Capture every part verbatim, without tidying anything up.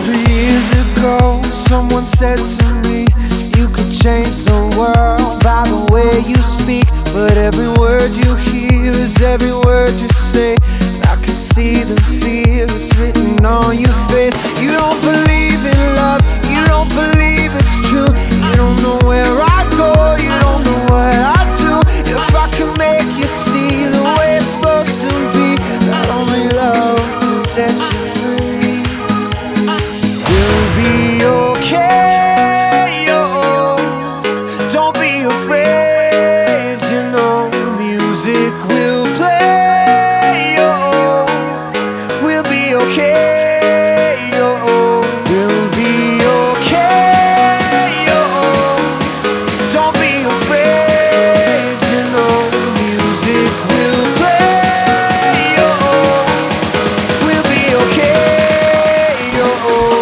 hundred years ago, someone said to me, you could change the world by the way you speak. But every word you hear is every word you say. I can see the fear, it's written on your face. You don't believe in love, you don't believe it's true. You don't know where I go, you don't know what I do. If I can make you see the way it's supposed to be, that only love can set you free. We'll be okay, oh, don't be afraid, you know. Music will play, oh, we'll be okay, oh, we'll be okay, oh, don't be afraid, you know. Music will play, oh, we'll be okay, oh.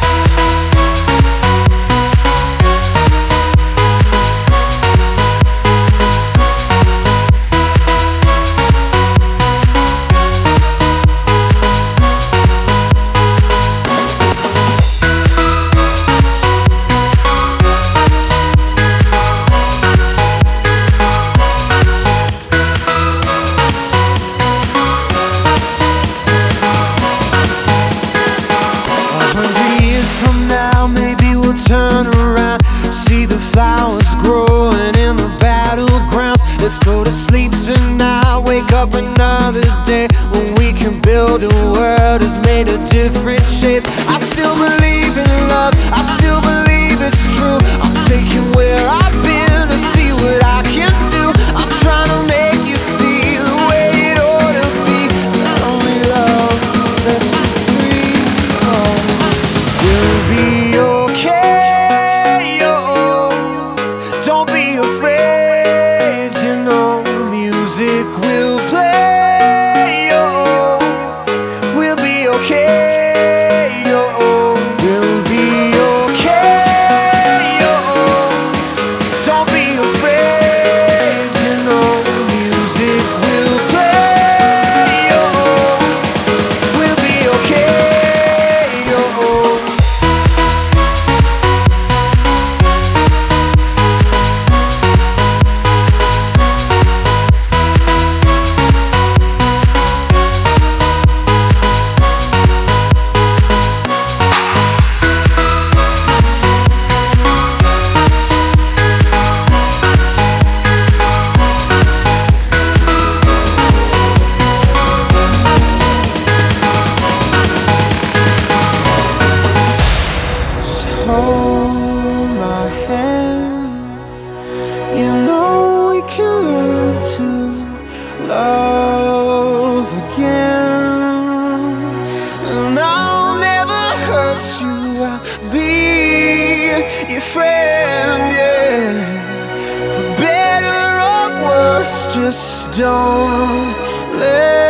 Hundred years from now, maybe we'll turn around, see the flowers growing in the battlegrounds. Let's go to sleep tonight, wake up another day when we can build a world that's made of different shapes. I still believe in love, I still believe it's true. I'm taking where I've been to see what I can do. I'm trying to make you see the way it ought to be, that only love sets you free. Oh. We'll be okay, oh, don't be afraid, you know. Music will play, oh, we'll be okay, oh, we'll be okay, oh, don't be afraid, you know. Music will play, oh, we'll be okay, oh. Hold my hand, you know we can learn to love again. And I'll never hurt you, I'll be your friend, yeah. For better or worse, just don't let